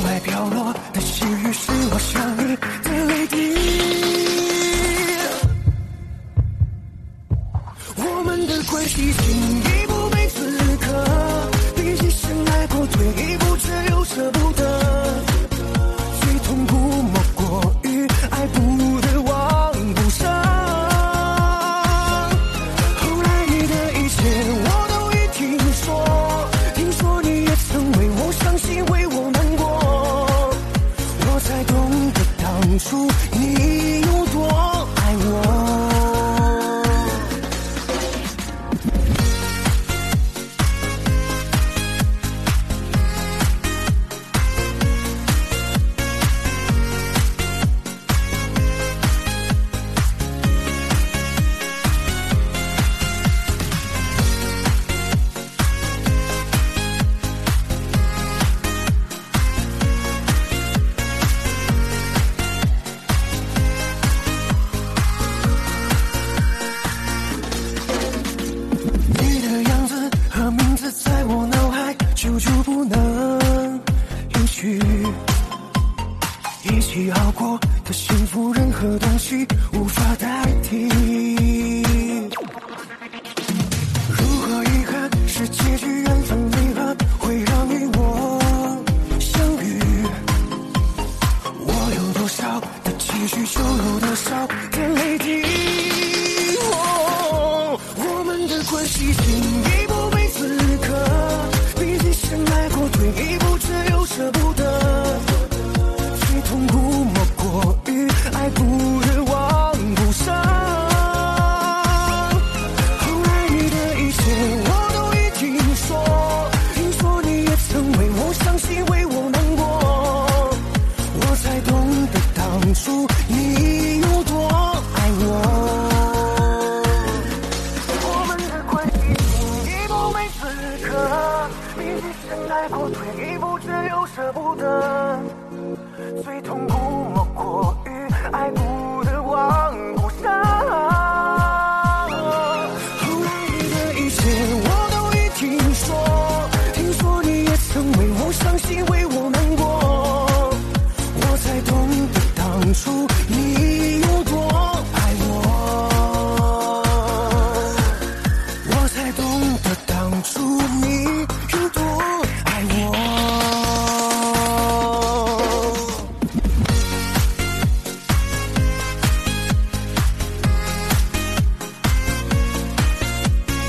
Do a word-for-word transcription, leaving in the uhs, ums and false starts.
外飘落的细雨是我想你的泪滴。我们的关系进一步没资格，比起深爱过退一步却又舍不得。最痛苦莫过于爱不得忘不舍。后来你的一切我都已听说，听说你也曾为我伤心为我难过，我才懂得当初你有多爱我。在我脑海久久不能隐去，一起熬过的幸福任何东西无法代替。如何遗憾是结局，缘分离合会让你我相遇。我有多少的期许，就有多少的泪滴。哦，我们的关系进一步没资格，比起深爱过退一步却又舍不得。最痛苦莫过于爱不得忘不舍。后来你的一切我都已听说，听说你也曾为我伤心为我难过，我才懂得当初你有多爱我。爱过退一步却又舍不得，最痛苦莫过于爱不得忘